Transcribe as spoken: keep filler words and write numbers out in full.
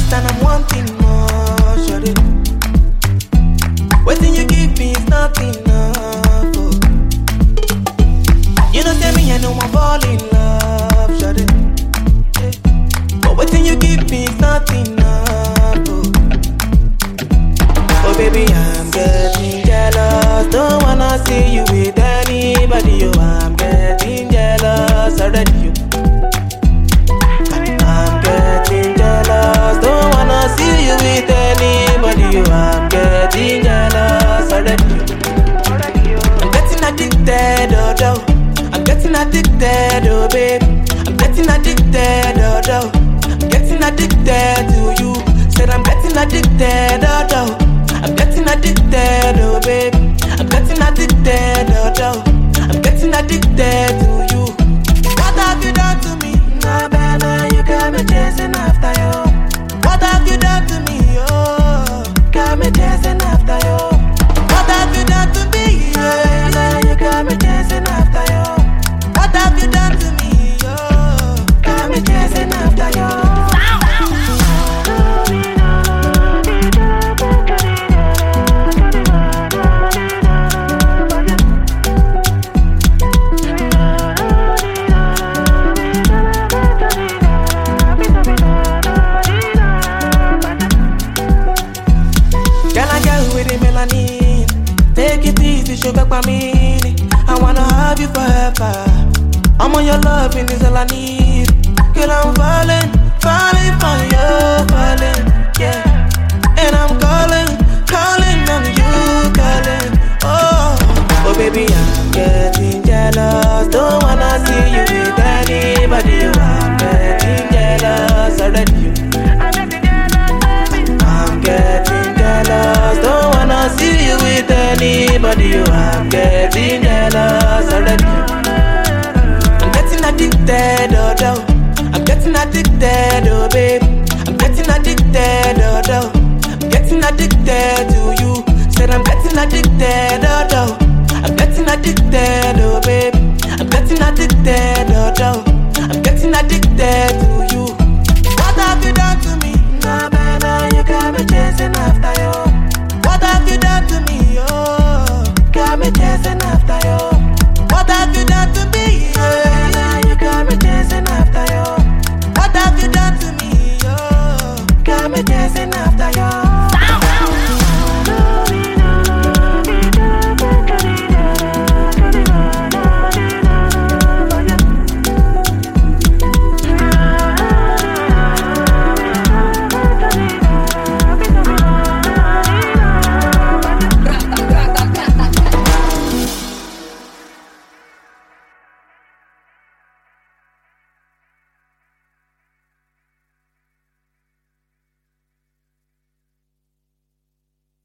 best and I'm wanting more, shorty. Waiting you give me is not enough. Oh. You know, say me, I know I'm fall in love, shorty. Yeah. But waiting you give me is not enough. Oh. Oh baby, I'm getting jealous. Don't wanna see you with anybody. Oh, I'm getting jealous already. You. I'm getting jealous. Don't wanna see you with anybody. Oh, I'm getting jealous already. You. I'm getting addicted, oh, oh. I'm getting addicted, oh baby. I'm getting addicted, oh, oh. I'm getting addicted to you. Said I'm getting addicted, oh, oh. I'm getting addicted, oh baby. I'm getting addicted, oh, oh. I'm getting addicted to you. What have you done to me? Nah, baby, you got me chasing after you. What have you done to me? Oh, got me chasing after you. What have you done to me? Yeah, you got me chasing after you. What have you done to me? Oh, got me chasing after you. Take it easy, sugar by me. I wanna have you forever. I'm on your loving is all I need. Girl, I'm falling, falling for you, falling, yeah. And I'm calling, calling on you, calling. Oh, oh baby, I'm getting jealous. Don't wanna see you with anybody. I'm getting jealous already. I'm getting jealous. Don't wanna see you with anybody. You, I'm getting jealous already. I'm getting addicted, oh, oh. I'm getting addicted, oh, baby. I'm getting addicted, oh, oh. I'm getting addicted to you. Said I'm getting addicted, oh, oh. I'm getting addicted, oh, baby. I'm getting addicted, oh, oh. I'm getting addicted to you. What have you done to me? Nah, baby, you got me chasing after you. What have you done to me? Oh, got me chasing after you. What have you done to me? Yeah, you got me chasing after you. What have you done to me? Oh, got me chasing after you.